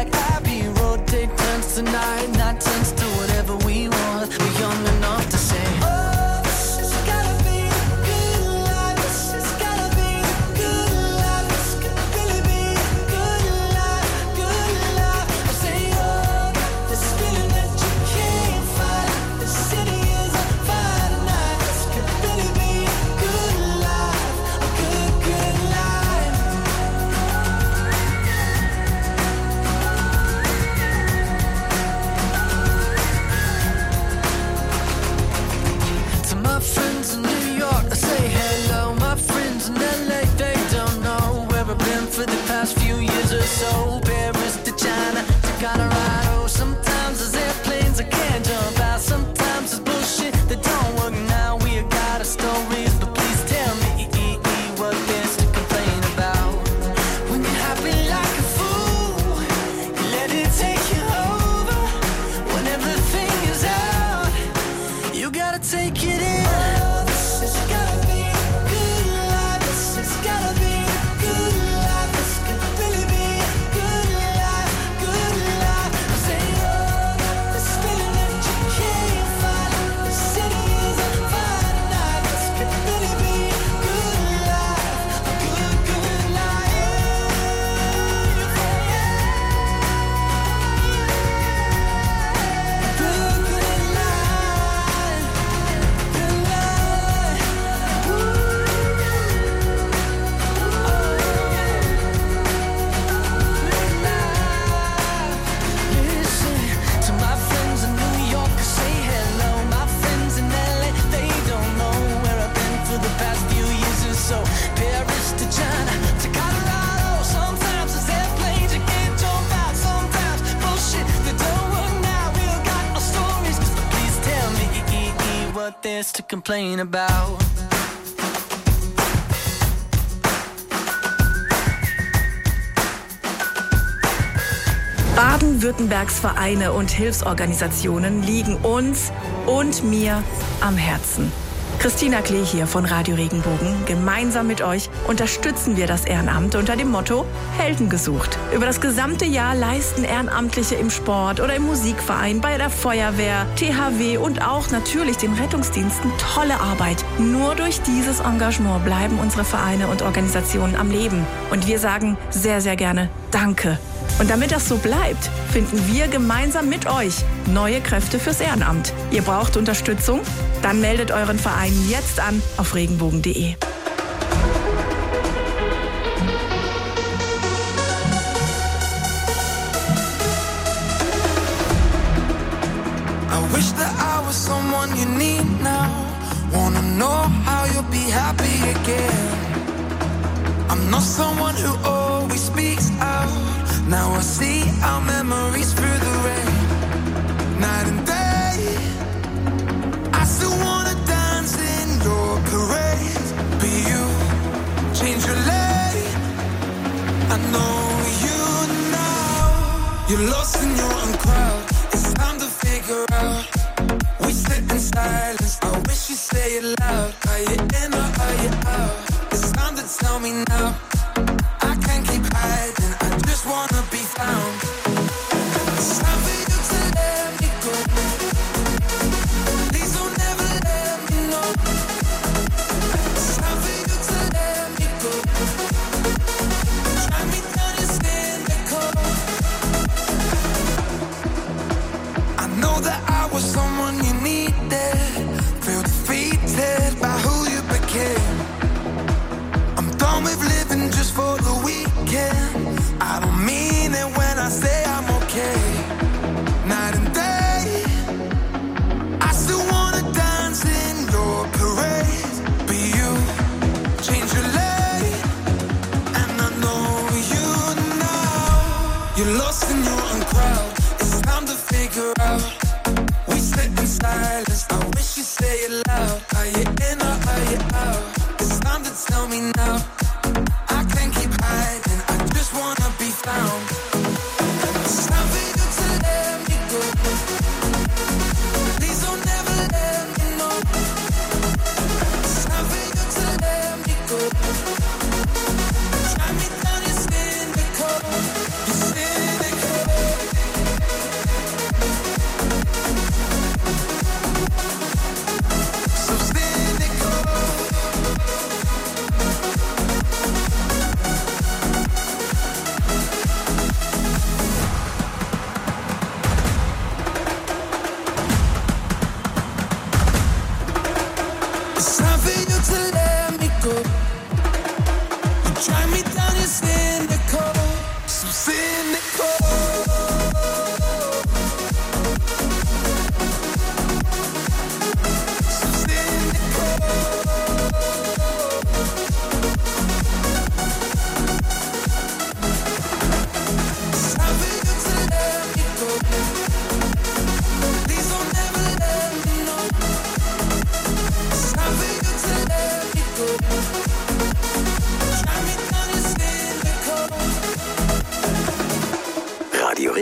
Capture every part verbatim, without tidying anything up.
like Abbey Road. Take turns tonight, not turns to whatever we want. We're young enough to say, oh, this has gotta be a good life. This has gotta be a good life. This could really be a good life, good life. I say, oh, this feeling that you can't fight. The city is on fire tonight. This could really be a good life, a good, good life. To my friends in New York, I say hello. My friends in L A, they don't know where I've been for the past few years or so. Paris to China to Colorado. Sometimes there's airplanes I can't jump out. Sometimes it's bullshit that don't work now. We got our stories, but please tell me what there's to complain about. When you're happy like a fool, you let it take you over. When everything is out, you gotta take it in. Oh, this has gotta be a good life. This has gotta be a good life. This could really be a good life, good life. I say, oh, this feeling that you can't fight. The city is on fire tonight. This could really be a good life, a good, good life. Good, good life. Good life. Listen to my friends in New York, I say hello. My friends in L A, they don't know where I've been for the past few years or so. Paris to China to Colorado. Sometimes it's airplanes you can't jump out. Sometimes bullshit that don't work now. We all got our stories, so please tell me what there's to complain about. Baden-Württembergs Vereine und Hilfsorganisationen liegen uns und mir am Herzen. Christina Klee hier von Radio Regenbogen. Gemeinsam mit euch unterstützen wir das Ehrenamt unter dem Motto Helden gesucht. Über das gesamte Jahr leisten Ehrenamtliche im Sport oder im Musikverein, bei der Feuerwehr, T H W und auch natürlich den Rettungsdiensten tolle Arbeit. Nur durch dieses Engagement bleiben unsere Vereine und Organisationen am Leben. Und wir sagen sehr, sehr gerne Danke. Und damit das so bleibt, finden wir gemeinsam mit euch neue Kräfte fürs Ehrenamt. Ihr braucht Unterstützung? Dann meldet euren Verein jetzt an auf regenbogen punkt de. I wish that I was someone you need now. Wanna know how you'll be happy again. I'm not someone who always speaks out. Now I see our memories through the rain. Night and day, I still wanna dance in your parade. But you change your lane. I know you now. You're lost in your own crowd. It's time to figure out. We sit in silence. I wish you say it loud. Are you in or are you out? It's time to tell me now. I can't keep hiding. I just wanna be found. It's time for you to let me go. Please don't ever let me know. It's time for you to let me go. Try me down and stand the cold. I know that I was someone you needed. Feel defeated by who you became. I'm done with living just for the weekend. I don't mean it when I say I'm okay. Night and day, I still wanna dance in your parade. But you change your lane, and I know you now. You're lost in your own crowd. It's time to figure out. We sit in silence. I wish you say it loud. Are you in or are you out? It's time to tell me now. I can't keep hiding. I just wanna be found. It's time for you to let me go. Please don't ever let me know. It's time for you to let me go. Try me down, you're cynical. You're cynical.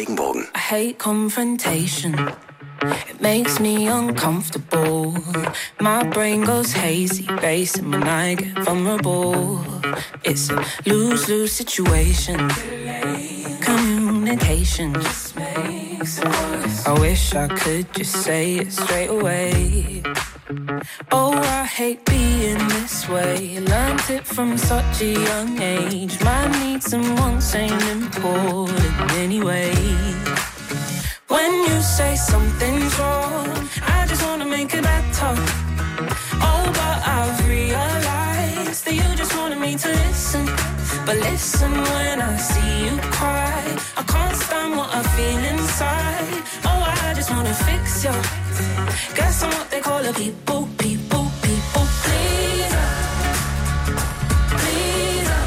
Regenbogen. I hate confrontation. It makes me uncomfortable. My brain goes hazy, racing when I get vulnerable. It's a lose-lose situation. Communication just makes it worse. I wish I could just say it straight away. Oh, I hate being this way. Learned it from such a young age. My needs and wants ain't important anyway. When you say something's wrong, I just wanna make it better. Oh, but I've realized that you just wanted me to listen. But listen when I see you cry. I can't stand what I feel inside. Oh, I just wanna fix you. Guess I'm what they call a people, people, people pleaser. Pleaser.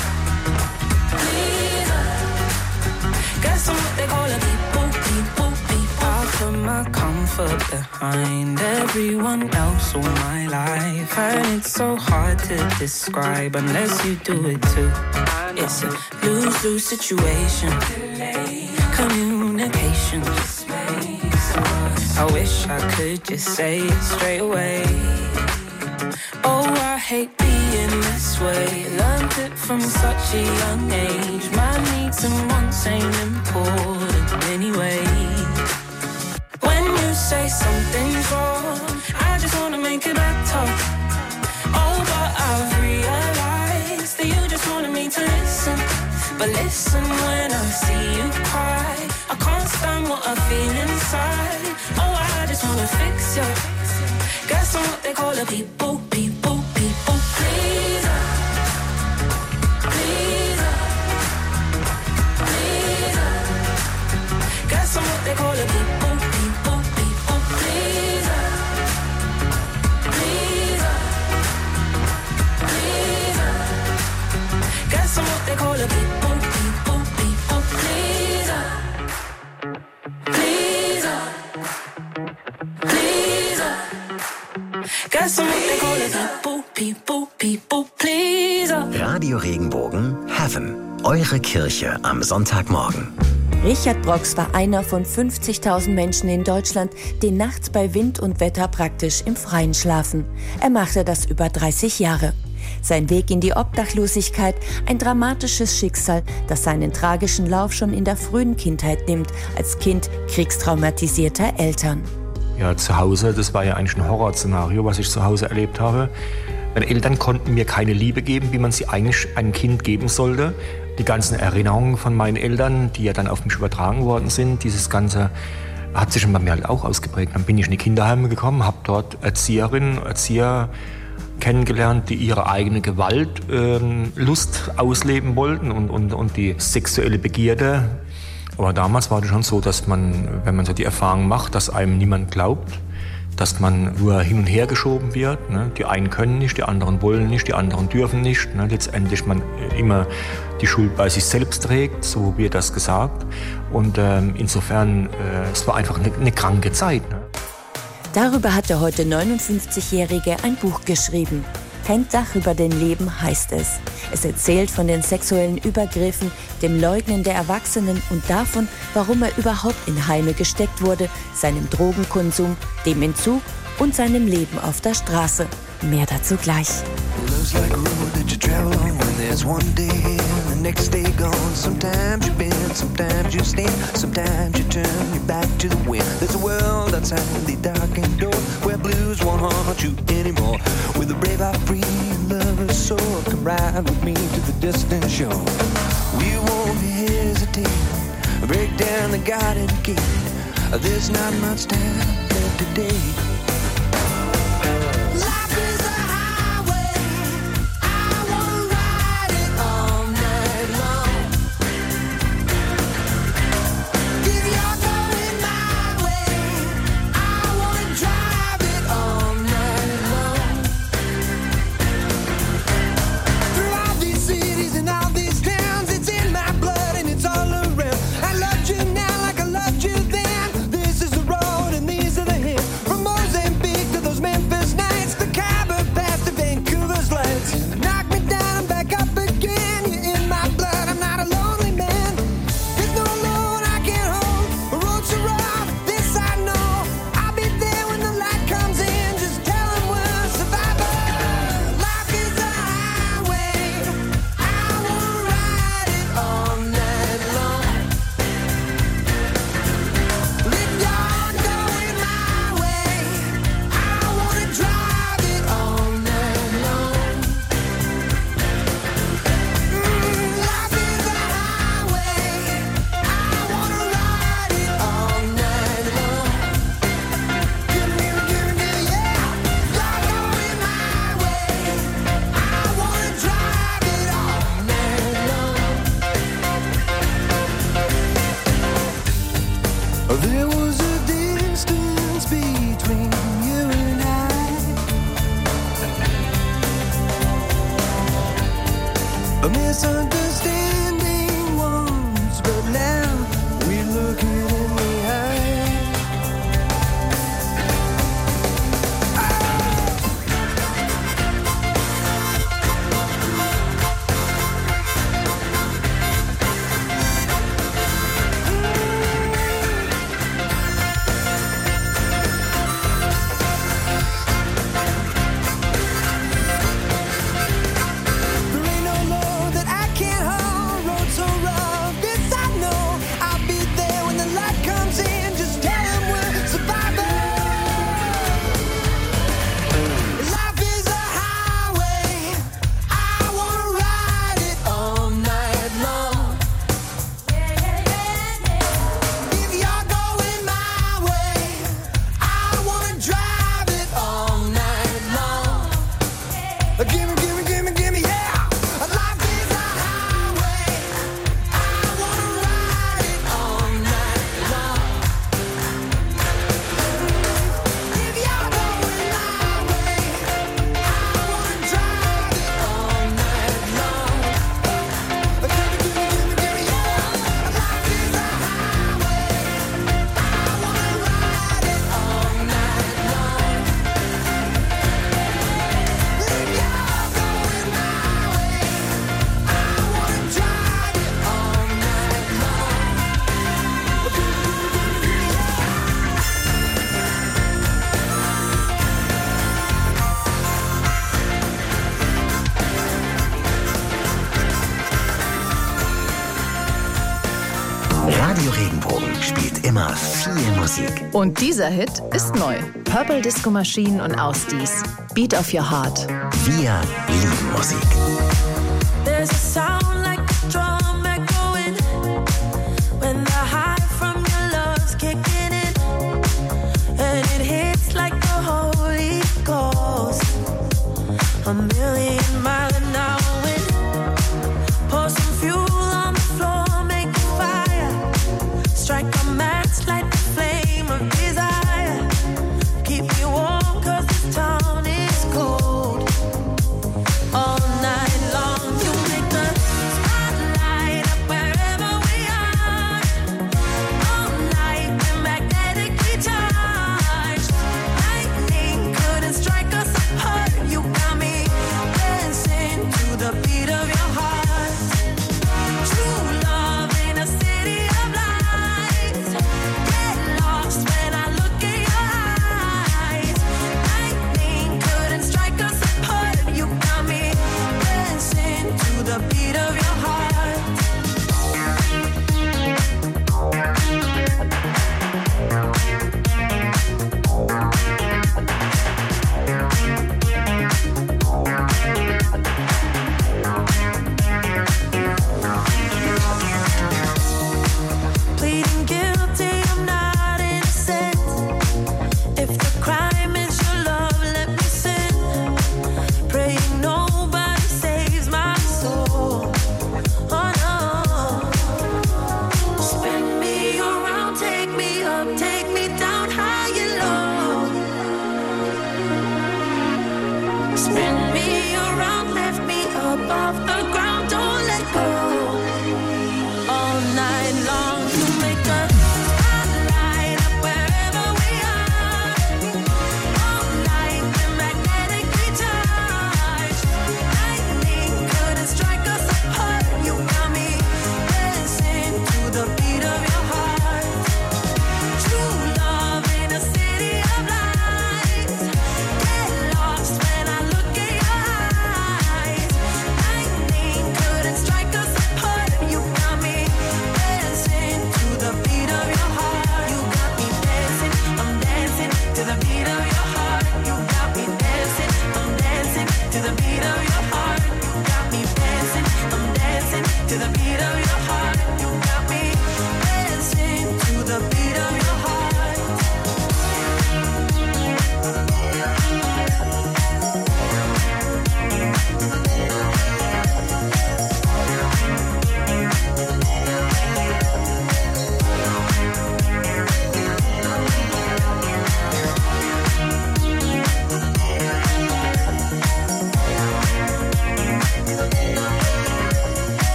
Pleaser. Guess I'm what they call a people, people, people. I put my comfort behind everyone else all my life. And it's so hard to describe unless you do it too. It's a lose-lose situation. Communication just makes it worse. I wish I could just say it straight away. Oh, I hate being this way. Learned it from such a young age. My needs and wants ain't important anyway. When you say something's wrong, I just wanna make it better. Oh, but I've realized that you just wanted me to listen. But listen when I see you cry. I can't stand what I feel inside. Oh, I just wanna fix you. Guess I'm what they call a people, people, people pleaser. Pleaser. Pleaser. Guess I'm what they call a people, people, people pleaser. Pleaser. Pleaser. Guess I'm what they call a people, people, people pleaser. Pleaser. Pleaser. Guess I'm what they call a people, people, people pleaser. Radio Regenbogen Heaven. Eure Kirche am Sonntagmorgen. Richard Brox war einer von fünfzigtausend Menschen in Deutschland, die nachts bei Wind und Wetter praktisch im Freien schlafen. Er machte das über dreißig Jahre. Sein Weg in die Obdachlosigkeit, ein dramatisches Schicksal, das seinen tragischen Lauf schon in der frühen Kindheit nimmt, als Kind kriegstraumatisierter Eltern. Ja, zu Hause, das war ja eigentlich ein Horrorszenario, was ich zu Hause erlebt habe. Meine Eltern konnten mir keine Liebe geben, wie man sie eigentlich einem Kind geben sollte. Die ganzen Erinnerungen von meinen Eltern, die ja dann auf mich übertragen worden sind, dieses Ganze hat sich bei mir halt auch ausgeprägt. Dann bin ich in die Kinderheime gekommen, habe dort Erzieherinnen, Erzieher kennengelernt, die ihre eigene Gewalt, ähm, Lust ausleben wollten und, und, und die sexuelle Begierde. Aber damals war das schon so, dass man, wenn man so die Erfahrung macht, dass einem niemand glaubt, dass man nur hin und her geschoben wird. Ne? Die einen können nicht, die anderen wollen nicht, die anderen dürfen nicht. Ne? Letztendlich man immer die Schuld bei sich selbst trägt, so wird das gesagt. Und ähm, insofern, äh, es war einfach eine, eine kranke Zeit. Ne? Darüber hat der heute neunundfünfzigjährige ein Buch geschrieben. Kein Dach über den Leben heißt es. Es erzählt von den sexuellen Übergriffen, dem Leugnen der Erwachsenen und davon, warum er überhaupt in Heime gesteckt wurde, seinem Drogenkonsum, dem Entzug und seinem Leben auf der Straße. Mehr dazu gleich. There's one day here, the next day gone. Sometimes you bend, sometimes you stand, sometimes you turn your back to the wind. There's a world outside the darkened door where blues won't haunt you anymore. With a brave heart free and lover's soul, come ride with me to the distant shore. We won't hesitate, break down the garden gate. There's not much time left today. From Moses a misunderstanding once, but now we're looking in the eye. Radio Regenbogen spielt immer viel Musik. Und dieser Hit ist neu. Purple Disco Machine und Ausdies. Beat of Your Heart. Wir lieben Musik. There's a sound like a drum echoing when the high from your love's kicking in, and it hits like the Holy Ghost. A million mile an hour wind. Pour some fuel on the floor, make a fire. Strike a match, light the flame of desire. Keep me warm 'cause this town is cold. All night long you make the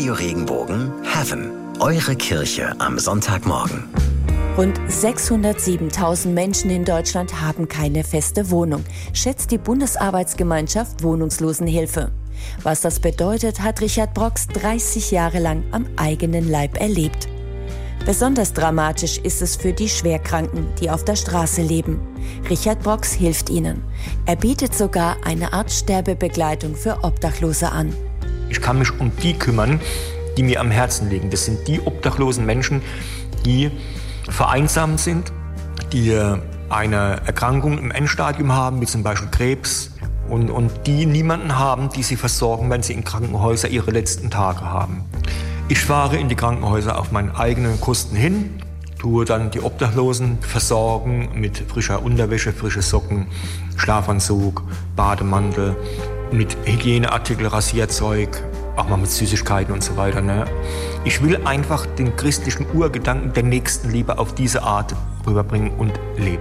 Radio Regenbogen Heaven. Eure Kirche am Sonntagmorgen. Rund sechshundertsiebentausend Menschen in Deutschland haben keine feste Wohnung, schätzt die Bundesarbeitsgemeinschaft Wohnungslosenhilfe. Was das bedeutet, hat Richard Brox dreißig Jahre lang am eigenen Leib erlebt. Besonders dramatisch ist es für die Schwerkranken, die auf der Straße leben. Richard Brox hilft ihnen. Er bietet sogar eine Art Sterbebegleitung für Obdachlose an. Ich kann mich um die kümmern, die mir am Herzen liegen. Das sind die obdachlosen Menschen, die vereinsamt sind, die eine Erkrankung im Endstadium haben, wie zum Beispiel Krebs, und, und die niemanden haben, die sie versorgen, wenn sie in Krankenhäusern ihre letzten Tage haben. Ich fahre in die Krankenhäuser auf meinen eigenen Kosten hin, tue dann die Obdachlosen versorgen mit frischer Unterwäsche, frische Socken, Schlafanzug, Bademantel, mit Hygieneartikel, Rasierzeug, auch mal mit Süßigkeiten und so weiter. Ne? Ich will einfach den christlichen Urgedanken der Nächstenliebe auf diese Art rüberbringen und leben.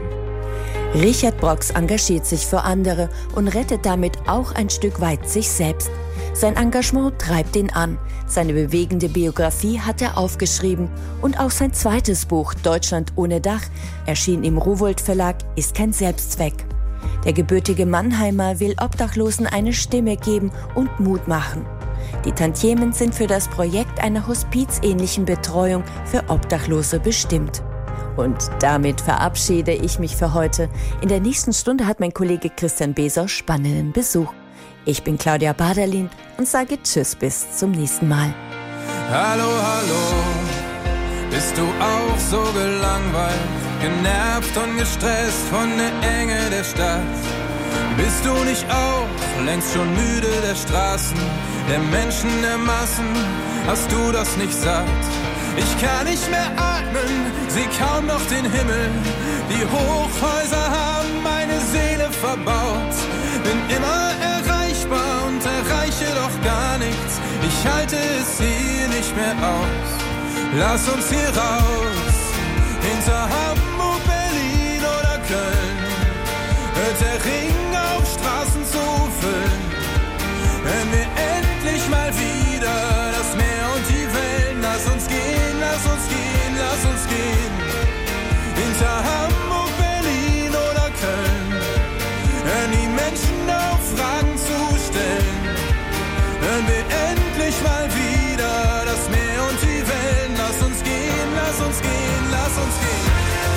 Richard Brox engagiert sich für andere und rettet damit auch ein Stück weit sich selbst. Sein Engagement treibt ihn an. Seine bewegende Biografie hat er aufgeschrieben. Und auch sein zweites Buch, Deutschland ohne Dach, erschien im Rowohlt Verlag, ist kein Selbstzweck. Der gebürtige Mannheimer will Obdachlosen eine Stimme geben und Mut machen. Die Tantiemen sind für das Projekt einer hospizähnlichen Betreuung für Obdachlose bestimmt. Und damit verabschiede ich mich für heute. In der nächsten Stunde hat mein Kollege Christian Beser spannenden Besuch. Ich bin Claudia Baderlin und sage Tschüss bis zum nächsten Mal. Hallo, hallo, bist du auch so gelangweilt, genervt und gestresst von der Enge der Stadt? Bist du nicht auch längst schon müde der Straßen, der Menschen, der Massen? Hast du das nicht satt? Ich kann nicht mehr atmen, seh kaum noch den Himmel. Die Hochhäuser haben meine Seele verbaut. Bin immer erreichbar und erreiche doch gar nichts. Ich halte es hier nicht mehr aus. Lass uns hier raus, hinter Hamburg, Berlin oder Köln. Hört der Ring auf, Straßen zu füllen. Wenn wir endlich mal wieder das Meer und die Wellen. Lass uns gehen, lass uns gehen, lass uns gehen. Hinter Hamburg, Berlin oder Köln. Hören die Menschen auf, Fragen zu stellen. Hören wir endlich mal wieder das Meer und die Wellen. Lass uns gehen, lass uns gehen, lass uns gehen.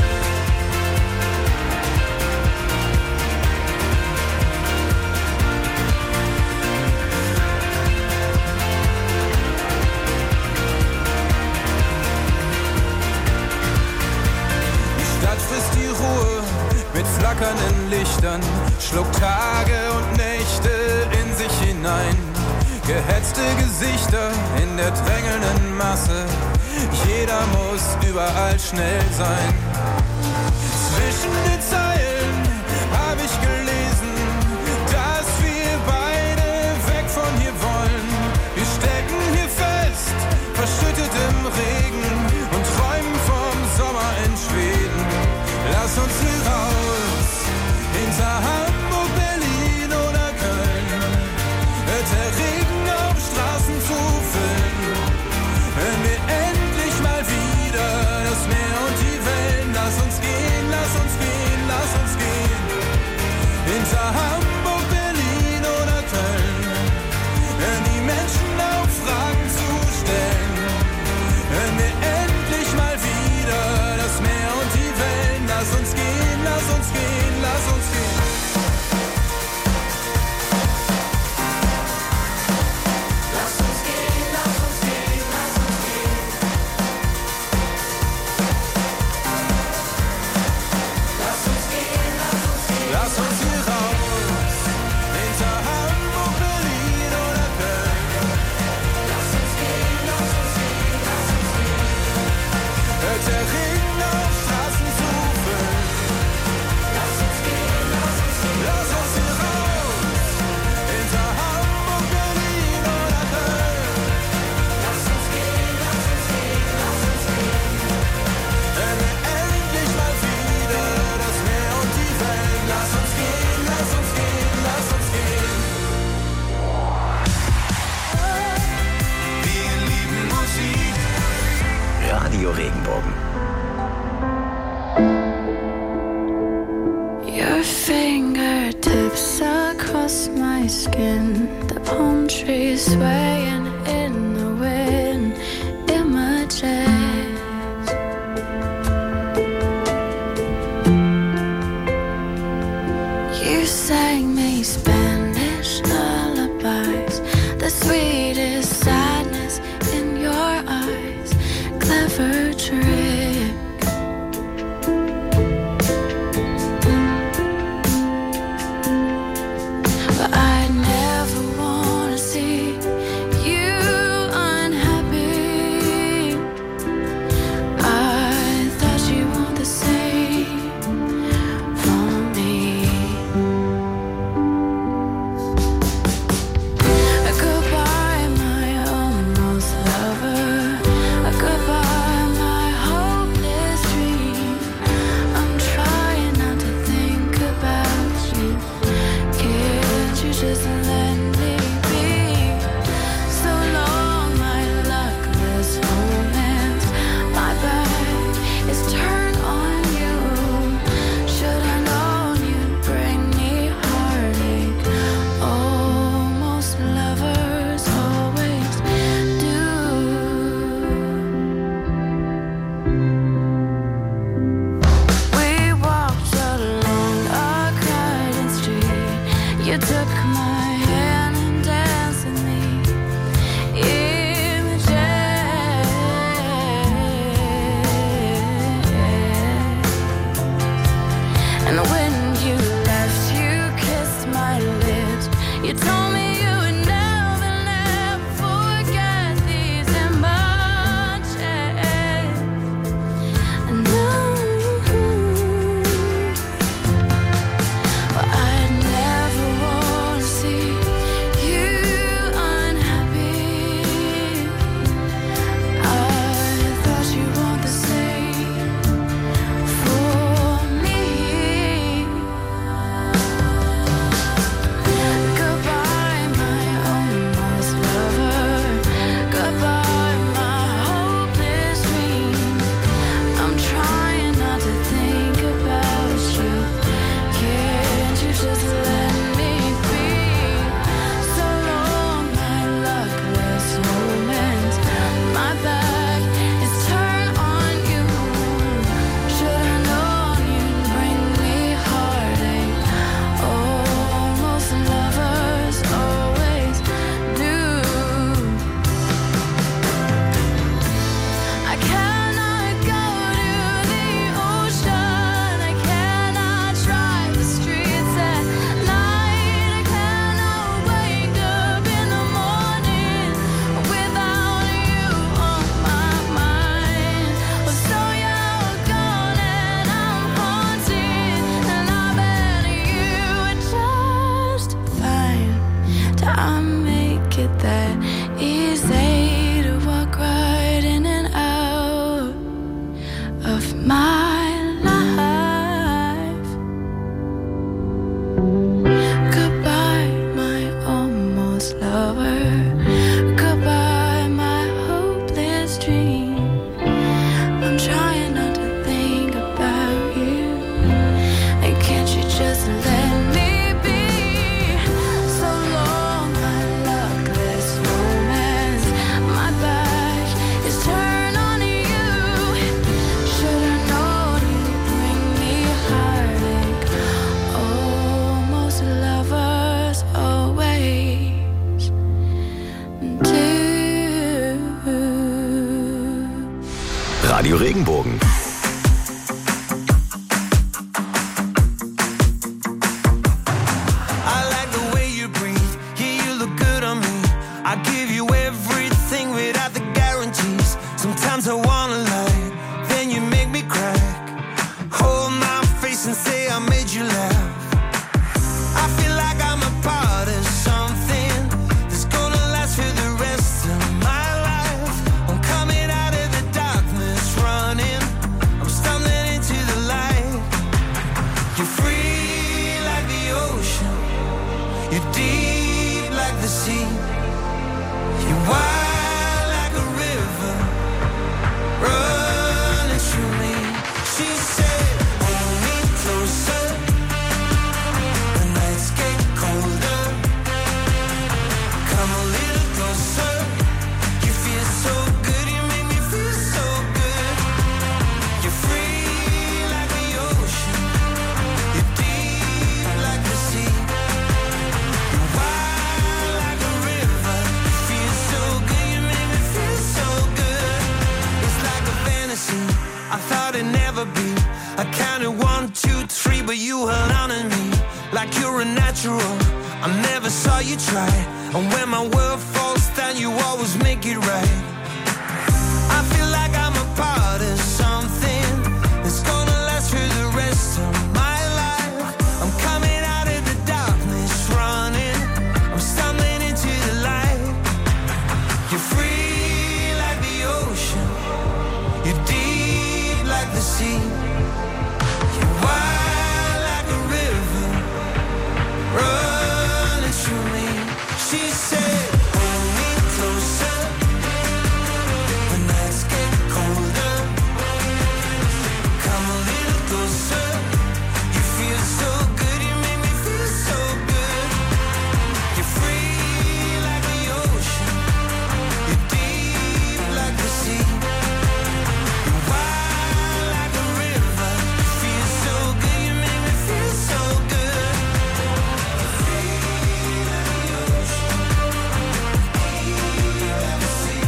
Frisst die Ruhe mit flackernden Lichtern, schluckt Tage und Nächte in sich hinein. Gehetzte Gesichter in der drängelnden Masse, jeder muss überall schnell sein. Zwischen den Zeilen hab ich gelesen, dass wir beide weg von hier wollen. Wir stecken hier fest, verschüttet im Regen und träumen vom Sommer in Schweden. Lass uns hier raus, hinter Hamburg, Berlin oder Köln. Hört der Regen auf, Straßen zu füllen. Hören wir endlich mal wieder das Meer und die Wellen. Lass uns gehen, lass uns gehen, lass uns gehen. Hinter Hamburg, Berlin oder Köln. Hören die Menschen auf, Fragen zu stellen. Hören wir endlich mal wieder das Meer und die Wellen. Lass uns gehen, skin, the palm trees swaying in the wind, images. You sang me Spanish lullabies, the sweetest sadness in your eyes, clever trick. But I never wanna see you unhappy. I thought you want the same for me. Goodbye, my almost lover. Goodbye, my hopeless dream. I'm trying not to think about you. Can't you just let me be? So long, my luckless romance. My back is turned on you. Should I known you'd bring me heartache? Almost lovers always do. We walked along a crowded street. You took my hand and danced with me. Images. And when you left, you kissed my lips. You told me you would never, never forget these images. And now, but I never wanna see you unhappy. I thought you want the same for me. Goodbye, my almost lover. Goodbye, my hopeless dream. I'm trying not to think about you. Can't you just let me be? So long, my luckless romance. My back is turned on you. Should I known you'd bring me heartache? Almost lovers always do. I cannot go to the ocean. I cannot drive the streets at night. I cannot wake up in the morning without you on my mind. Well, so you're gone and I'm haunted, and I bet you would just fine. I make it that easy to walk right in and out of my life. Goodbye, my almost lover. Goodbye, my hopeless dream. I'm trying not to think about you. And can't you just let me be? So long, my luckless romance. My back is turned on you. Should I known you'd bring me heartache? Almost lovers always do. Radio Regenbogen. I like the way you breathe. Yeah, you look good on me. I give you everything without the guarantees. Sometimes I wanna lie, then you make me cry. Hold my face and say I made you laugh. I feel like I'm a part of something that's gonna last for the rest of my life. I'm coming out of the darkness, running. thought it'd never be. I counted one, two, three, but you held on to me like you're a natural. I never saw you try, and when my world falls down, you always make it right. I feel like I'm a part of something that's gonna last for the rest of my life. I'm coming out of the darkness, running. I'm stumbling into the light. You're free like the ocean. You're deep like the sea. You're wide like a river running through me. She said, hold me closer when nights get colder. Come a little closer. You feel so good, you make me feel so good. You're free like the ocean. You're deep like the sea. You're wide like a river. You feel so good, you make me feel so good. You're free like the ocean. Deep like the sea.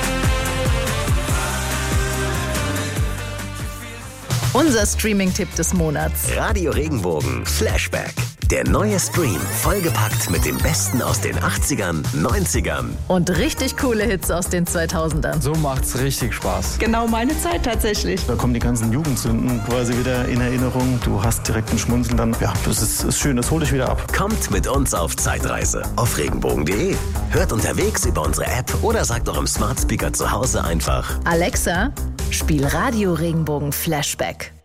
Unser Streaming-Tipp des Monats. Radio Regenbogen Flashback. Der neue Stream, vollgepackt mit dem Besten aus den achtzigern, neunzigern. Und richtig coole Hits aus den zweitausendern. So macht's richtig Spaß. Genau meine Zeit tatsächlich. Da kommen die ganzen Jugendsünden quasi wieder in Erinnerung. Du hast direkt ein Schmunzeln dann. Ja, das ist, ist schön, das hol dich wieder ab. Kommt mit uns auf Zeitreise auf regenbogen punkt de. Hört unterwegs über unsere App oder sagt eurem Smart Speaker zu Hause einfach: Alexa, spiel Radio Regenbogen Flashback.